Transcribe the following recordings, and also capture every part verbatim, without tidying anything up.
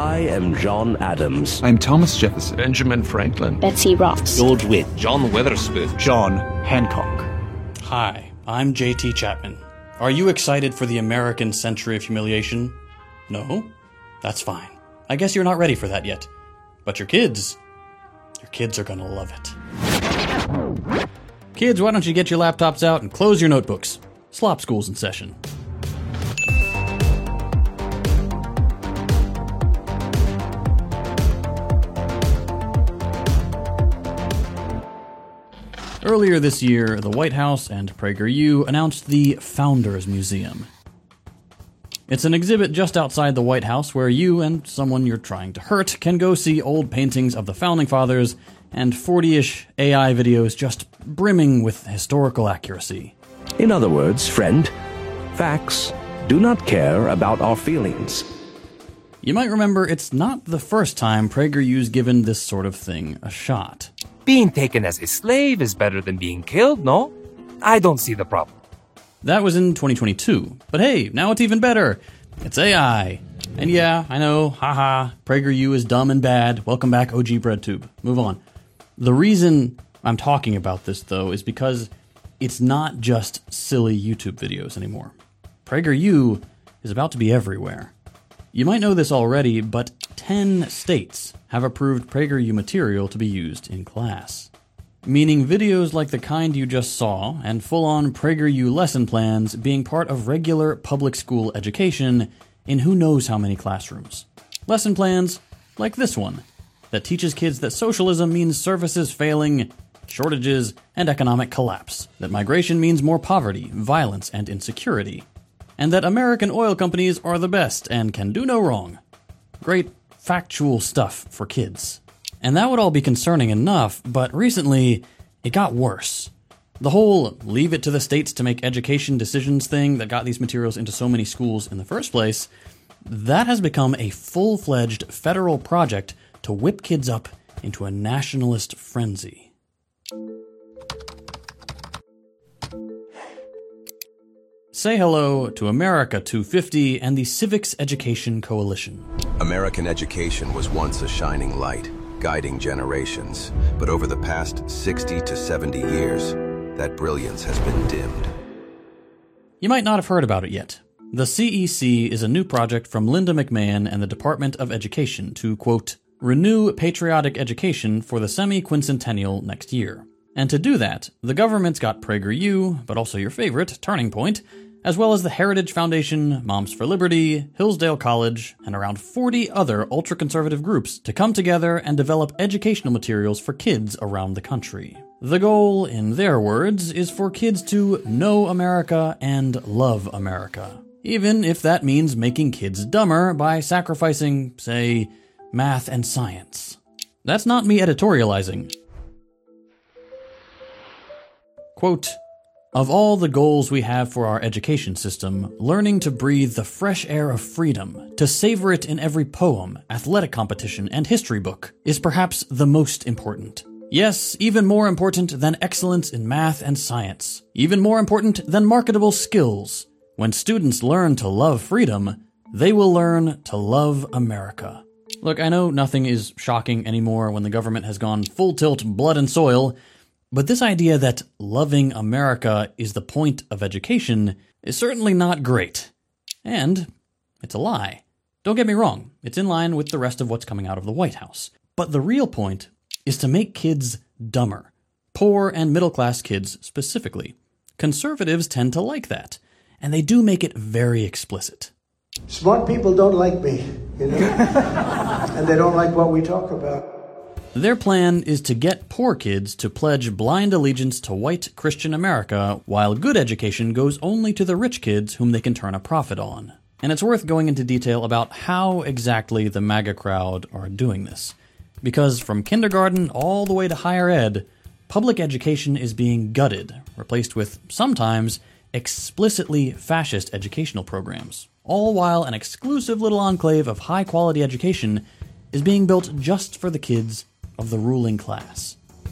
I am John Adams. I'm Thomas Jefferson. Benjamin Franklin. Betsy Ross. George Witt. John Witherspoon. John Hancock. Hi, I'm J T Chapman. Are you excited for the American Century of Humiliation? No? That's fine. I guess you're not ready for that yet. But your kids, your kids are gonna love it. Kids, why don't you get your laptops out and close your notebooks? Slop School's in session. Earlier this year, the White House and PragerU announced the Founders Museum. It's an exhibit just outside the White House where you and someone you're trying to hurt can go see old paintings of the Founding Fathers and forty-ish A I videos just brimming with historical accuracy. In other words, friend, facts do not care about our feelings. You might remember it's not the first time PragerU's given this sort of thing a shot. Being taken as a slave is better than being killed, no? I don't see the problem. That was in twenty twenty-two. But hey, now it's even better. It's A I. And yeah, I know, haha, PragerU is dumb and bad. Welcome back, O G BreadTube. Move on. The reason I'm talking about this, though, is because it's not just silly YouTube videos anymore. PragerU is about to be everywhere. You might know this already, but ten states have approved PragerU material to be used in class. Meaning videos like the kind you just saw and full-on PragerU lesson plans being part of regular public school education in who knows how many classrooms. Lesson plans like this one that teaches kids that socialism means services failing, shortages, and economic collapse, that migration means more poverty, violence, and insecurity, and that American oil companies are the best and can do no wrong. Great factual stuff for kids. And that would all be concerning enough, but recently, it got worse. The whole leave it to the states to make education decisions thing that got these materials into so many schools in the first place, that has become a full-fledged federal project to whip kids up into a nationalist frenzy. Say hello to America two fifty and the Civics Education Coalition. American education was once a shining light, guiding generations, but over the past sixty to seventy years, that brilliance has been dimmed. You might not have heard about it yet. The C E C is a new project from Linda McMahon and the Department of Education to, quote, renew patriotic education for the semi-quincentennial next year. And to do that, the government's got PragerU, but also your favorite, Turning Point, as well as the Heritage Foundation, Moms for Liberty, Hillsdale College, and around forty other ultra-conservative groups to come together and develop educational materials for kids around the country. The goal, in their words, is for kids to know America and love America, even if that means making kids dumber by sacrificing, say, math and science. That's not me editorializing. Quote, of all the goals we have for our education system, learning to breathe the fresh air of freedom, to savor it in every poem, athletic competition, and history book, is perhaps the most important. Yes, even more important than excellence in math and science. Even more important than marketable skills. When students learn to love freedom, they will learn to love America. Look, I know nothing is shocking anymore when the government has gone full tilt blood and soil, but this idea that loving America is the point of education is certainly not great. And it's a lie. Don't get me wrong, it's in line with the rest of what's coming out of the White House. But the real point is to make kids dumber. Poor and middle-class kids specifically. Conservatives tend to like that, and they do make it very explicit. Smart people don't like me, you know? And they don't like what we talk about. Their plan is to get poor kids to pledge blind allegiance to white Christian America, while good education goes only to the rich kids whom they can turn a profit on. And it's worth going into detail about how exactly the MAGA crowd are doing this. Because from kindergarten all the way to higher ed, public education is being gutted, replaced with, sometimes, explicitly fascist educational programs. All while an exclusive little enclave of high-quality education is being built just for the kids of the ruling class.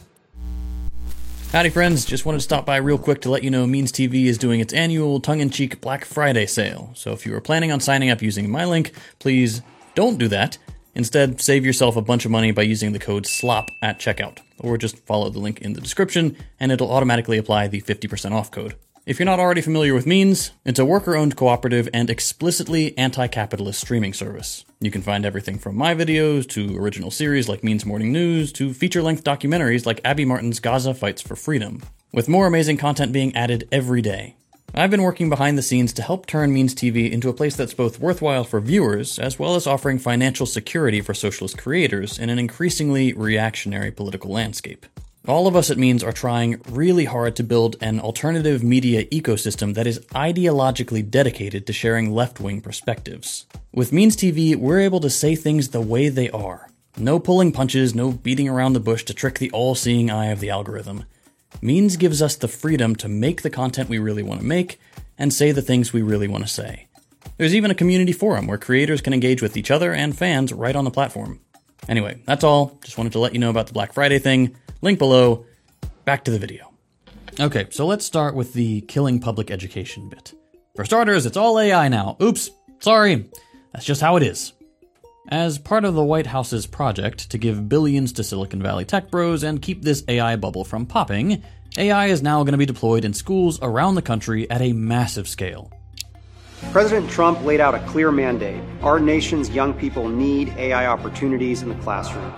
Howdy friends, just wanted to stop by real quick to let you know Means T V is doing its annual tongue-in-cheek Black Friday sale. So if you were planning on signing up using my link, please don't do that. Instead, save yourself a bunch of money by using the code SLOP at checkout, or just follow the link in the description and it'll automatically apply the fifty percent off code. If you're not already familiar with Means, it's a worker-owned cooperative and explicitly anti-capitalist streaming service. You can find everything from my videos to original series like Means Morning News to feature-length documentaries like Abby Martin's Gaza Fights for Freedom, with more amazing content being added every day. I've been working behind the scenes to help turn Means T V into a place that's both worthwhile for viewers, as well as offering financial security for socialist creators in an increasingly reactionary political landscape. All of us at Means are trying really hard to build an alternative media ecosystem that is ideologically dedicated to sharing left-wing perspectives. With Means T V, we're able to say things the way they are. No pulling punches, no beating around the bush to trick the all-seeing eye of the algorithm. Means gives us the freedom to make the content we really want to make and say the things we really want to say. There's even a community forum where creators can engage with each other and fans right on the platform. Anyway, that's all. Just wanted to let you know about the Black Friday thing. Link below. Back to the video. Okay, so let's start with the killing public education bit. For starters, it's all A I now. Oops, sorry. That's just how it is. As part of the White House's project to give billions to Silicon Valley tech bros and keep this A I bubble from popping, A I is now going to be deployed in schools around the country at a massive scale. President Trump laid out a clear mandate. Our nation's young people need A I opportunities in the classroom.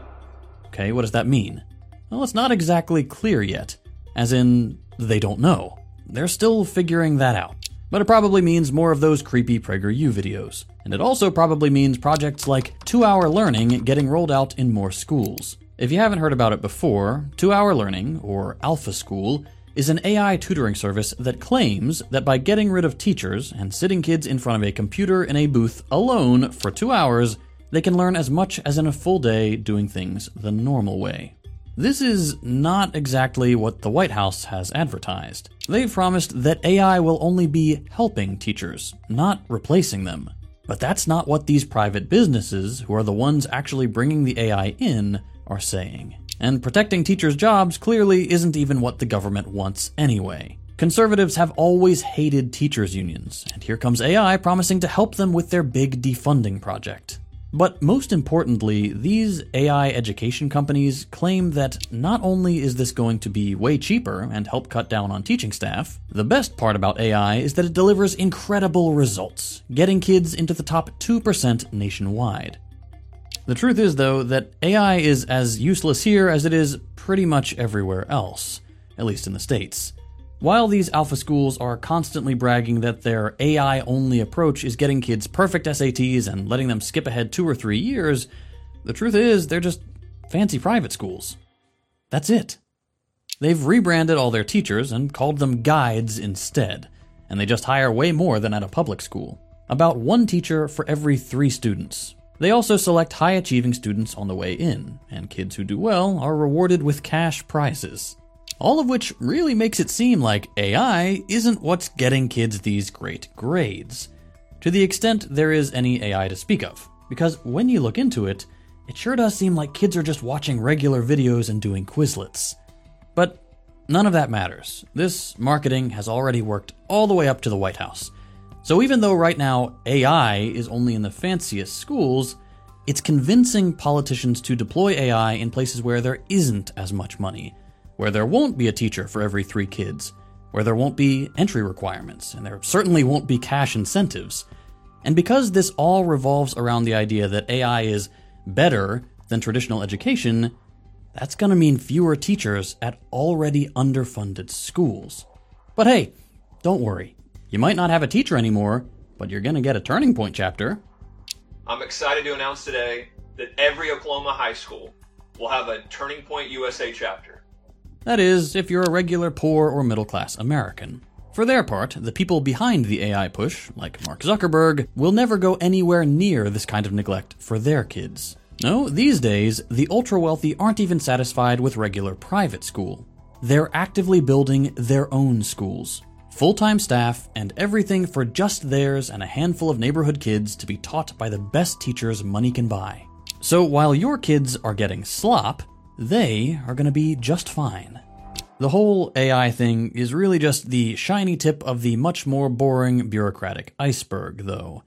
Okay, what does that mean? Well, it's not exactly clear yet, as in, they don't know. They're still figuring that out. But it probably means more of those creepy PragerU videos. And it also probably means projects like two hour Learning getting rolled out in more schools. If you haven't heard about it before, two hour Learning, or Alpha School, is an A I tutoring service that claims that by getting rid of teachers and sitting kids in front of a computer in a booth alone for two hours, they can learn as much as in a full day doing things the normal way. This is not exactly what the White House has advertised. They've promised that A I will only be helping teachers, not replacing them. But that's not what these private businesses, who are the ones actually bringing the A I in, are saying. And protecting teachers' jobs clearly isn't even what the government wants anyway. Conservatives have always hated teachers' unions, and here comes A I promising to help them with their big defunding project. But most importantly, these A I education companies claim that not only is this going to be way cheaper and help cut down on teaching staff, the best part about A I is that it delivers incredible results, getting kids into the top two percent nationwide. The truth is, though, that A I is as useless here as it is pretty much everywhere else, at least in the States. While these alpha schools are constantly bragging that their A I-only approach is getting kids perfect S A Ts and letting them skip ahead two or three years, the truth is they're just fancy private schools. That's it. They've rebranded all their teachers and called them guides instead, and they just hire way more than at a public school. About one teacher for every three students. They also select high-achieving students on the way in, and kids who do well are rewarded with cash prizes. All of which really makes it seem like A I isn't what's getting kids these great grades, to the extent there is any A I to speak of, because when you look into it, it sure does seem like kids are just watching regular videos and doing Quizlets. But none of that matters. This marketing has already worked all the way up to the White House. So even though right now A I is only in the fanciest schools, it's convincing politicians to deploy A I in places where there isn't as much money, where there won't be a teacher for every three kids, where there won't be entry requirements, and there certainly won't be cash incentives. And because this all revolves around the idea that A I is better than traditional education, that's going to mean fewer teachers at already underfunded schools. But hey, don't worry. You might not have a teacher anymore, but you're going to get a Turning Point chapter. I'm excited to announce today that every Oklahoma high school will have a Turning Point U S A chapter. That is, if you're a regular poor or middle-class American. For their part, the people behind the A I push, like Mark Zuckerberg, will never go anywhere near this kind of neglect for their kids. No, these days, the ultra-wealthy aren't even satisfied with regular private school. They're actively building their own schools. Full-time staff, and everything for just theirs and a handful of neighborhood kids to be taught by the best teachers money can buy. So while your kids are getting slop, they are going to be just fine. The whole A I thing is really just the shiny tip of the much more boring bureaucratic iceberg, though.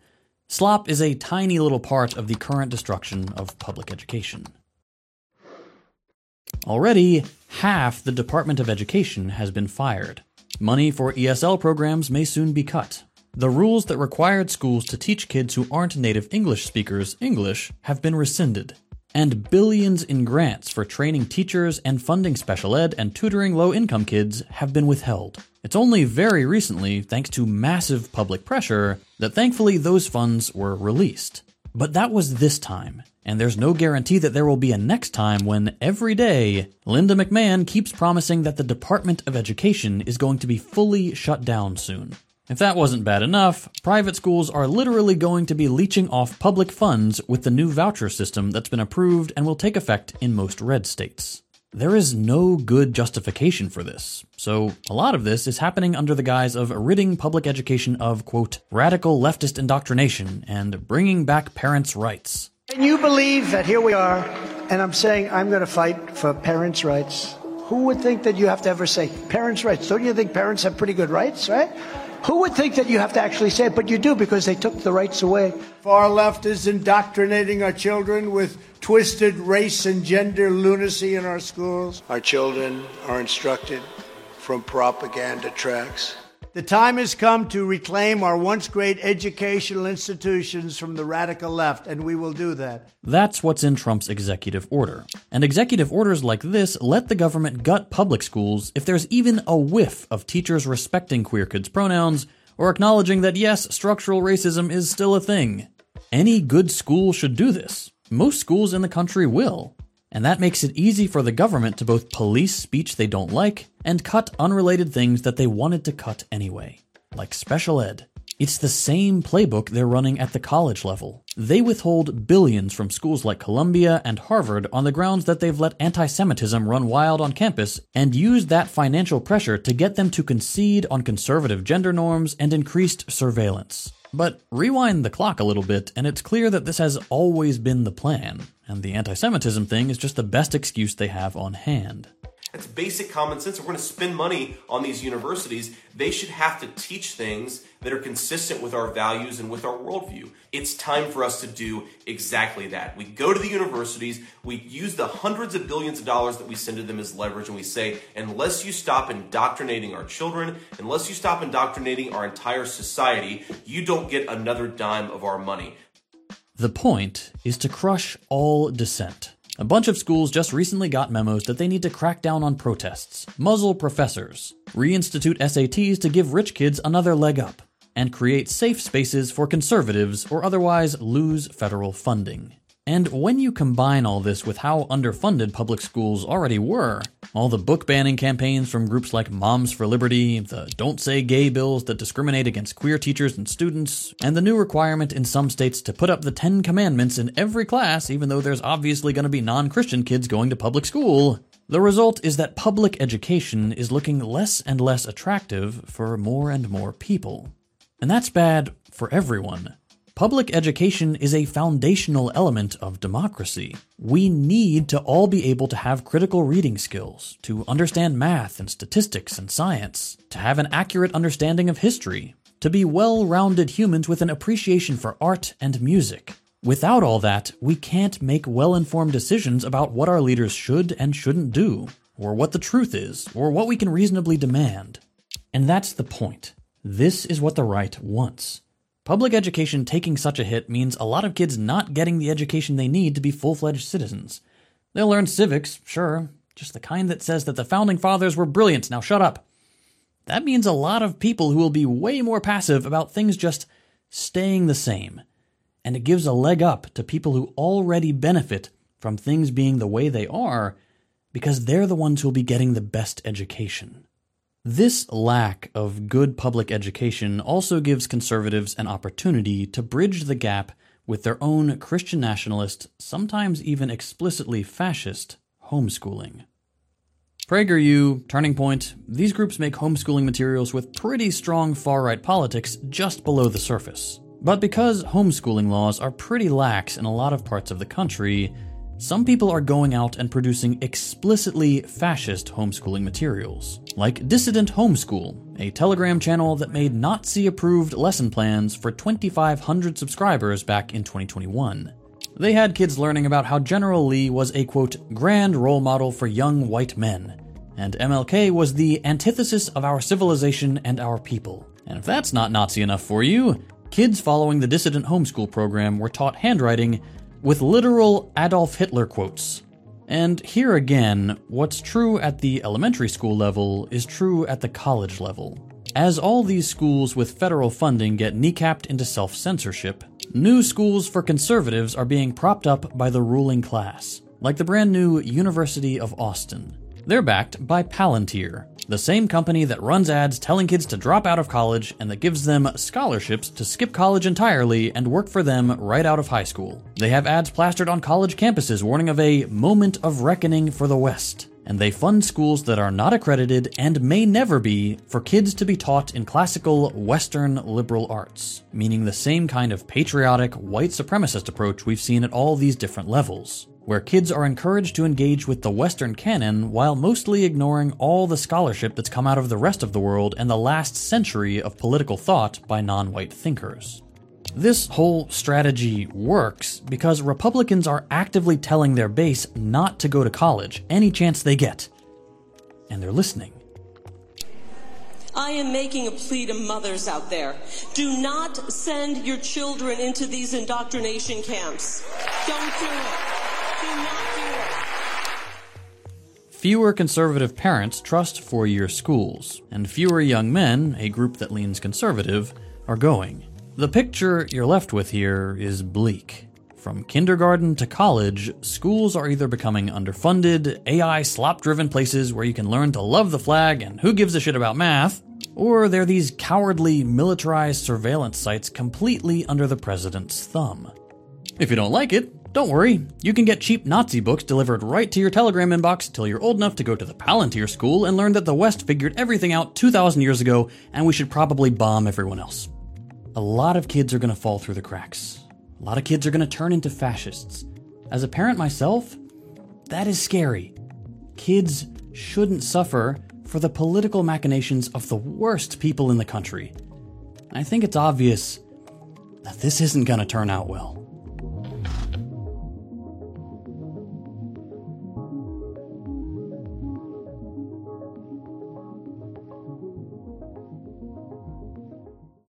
Slop is a tiny little part of the current destruction of public education. Already, half the Department of Education has been fired. Money for E S L programs may soon be cut. The rules that required schools to teach kids who aren't native English speakers English have been rescinded. And billions in grants for training teachers and funding special ed and tutoring low-income kids have been withheld. It's only very recently, thanks to massive public pressure, that thankfully those funds were released. But that was this time, and there's no guarantee that there will be a next time when, every day, Linda McMahon keeps promising that the Department of Education is going to be fully shut down soon. If that wasn't bad enough, private schools are literally going to be leeching off public funds with the new voucher system that's been approved and will take effect in most red states. There is no good justification for this, so a lot of this is happening under the guise of ridding public education of, quote, radical leftist indoctrination and bringing back parents' rights. And you believe that here we are, and I'm saying I'm going to fight for parents' rights. Who would think that you have to ever say parents' rights? Don't you think parents have pretty good rights, right? Who would think that you have to actually say it? But you do, because they took the rights away. Far left is indoctrinating our children with twisted race and gender lunacy in our schools. Our children are instructed from propaganda tracks. The time has come to reclaim our once great educational institutions from the radical left, and we will do that. That's what's in Trump's executive order. And executive orders like this let the government gut public schools if there's even a whiff of teachers respecting queer kids' pronouns or acknowledging that yes, structural racism is still a thing. Any good school should do this. Most schools in the country will. And that makes it easy for the government to both police speech they don't like and cut unrelated things that they wanted to cut anyway, like special ed. It's the same playbook they're running at the college level. They withhold billions from schools like Columbia and Harvard on the grounds that they've let anti-Semitism run wild on campus and use that financial pressure to get them to concede on conservative gender norms and increased surveillance. But rewind the clock a little bit, and it's clear that this has always been the plan, and the anti-Semitism thing is just the best excuse they have on hand. It's basic common sense. If we're going to spend money on these universities, they should have to teach things that are consistent with our values and with our worldview. It's time for us to do exactly that. We go to the universities, we use the hundreds of billions of dollars that we send to them as leverage, and we say, unless you stop indoctrinating our children, unless you stop indoctrinating our entire society, you don't get another dime of our money. The point is to crush all dissent. A bunch of schools just recently got memos that they need to crack down on protests, muzzle professors, reinstitute S A Ts to give rich kids another leg up, and create safe spaces for conservatives or otherwise lose federal funding. And when you combine all this with how underfunded public schools already were, all the book banning campaigns from groups like Moms for Liberty, the Don't Say Gay bills that discriminate against queer teachers and students, and the new requirement in some states to put up the Ten Commandments in every class even though there's obviously going to be non-Christian kids going to public school, the result is that public education is looking less and less attractive for more and more people. And that's bad for everyone. Public education is a foundational element of democracy. We need to all be able to have critical reading skills, to understand math and statistics and science, to have an accurate understanding of history, to be well-rounded humans with an appreciation for art and music. Without all that, we can't make well-informed decisions about what our leaders should and shouldn't do, or what the truth is, or what we can reasonably demand. And that's the point. This is what the right wants. Public education taking such a hit means a lot of kids not getting the education they need to be full-fledged citizens. They'll learn civics, sure, just the kind that says that the founding fathers were brilliant, now shut up. That means a lot of people who will be way more passive about things just staying the same. And it gives a leg up to people who already benefit from things being the way they are because they're the ones who'll be getting the best education. This lack of good public education also gives conservatives an opportunity to bridge the gap with their own Christian nationalist, sometimes even explicitly fascist, homeschooling. PragerU, Turning Point, these groups make homeschooling materials with pretty strong far-right politics just below the surface. But because homeschooling laws are pretty lax in a lot of parts of the country, some people are going out and producing explicitly fascist homeschooling materials. like Dissident Homeschool, a Telegram channel that made Nazi-approved lesson plans for twenty-five hundred subscribers back in twenty twenty-one. They had kids learning about how General Lee was a, quote, grand role model for young white men, and M L K was the antithesis of our civilization and our people. And if that's not Nazi enough for you, kids following the Dissident Homeschool program were taught handwriting with literal Adolf Hitler quotes. And here again, what's true at the elementary school level is true at the college level. As all these schools with federal funding get kneecapped into self-censorship, new schools for conservatives are being propped up by the ruling class, like the brand new University of Austin. They're backed by Palantir, the same company that runs ads telling kids to drop out of college and that gives them scholarships to skip college entirely and work for them right out of high school. They have ads plastered on college campuses warning of a moment of reckoning for the West. And they fund schools that are not accredited and may never be for kids to be taught in classical Western liberal arts, meaning the same kind of patriotic, white supremacist approach we've seen at all these different levels, where kids are encouraged to engage with the Western canon while mostly ignoring all the scholarship that's come out of the rest of the world and the last century of political thought by non-white thinkers. This whole strategy works because Republicans are actively telling their base not to go to college any chance they get. And they're listening. I am making a plea to mothers out there. Do not send your children into these indoctrination camps. Don't do it. Do not do it. Fewer conservative parents trust four-year schools, and fewer young men, a group that leans conservative, are going. The picture you're left with here is bleak. From kindergarten to college, schools are either becoming underfunded, A I slop-driven places where you can learn to love the flag and who gives a shit about math, or they're these cowardly, militarized surveillance sites completely under the president's thumb. If you don't like it, don't worry. You can get cheap Nazi books delivered right to your Telegram inbox until you're old enough to go to the Palantir School and learn that the West figured everything out two thousand years ago and we should probably bomb everyone else. A lot of kids are going to fall through the cracks. A lot of kids are going to turn into fascists. As a parent myself, that is scary. Kids shouldn't suffer for the political machinations of the worst people in the country. I think it's obvious that this isn't going to turn out well.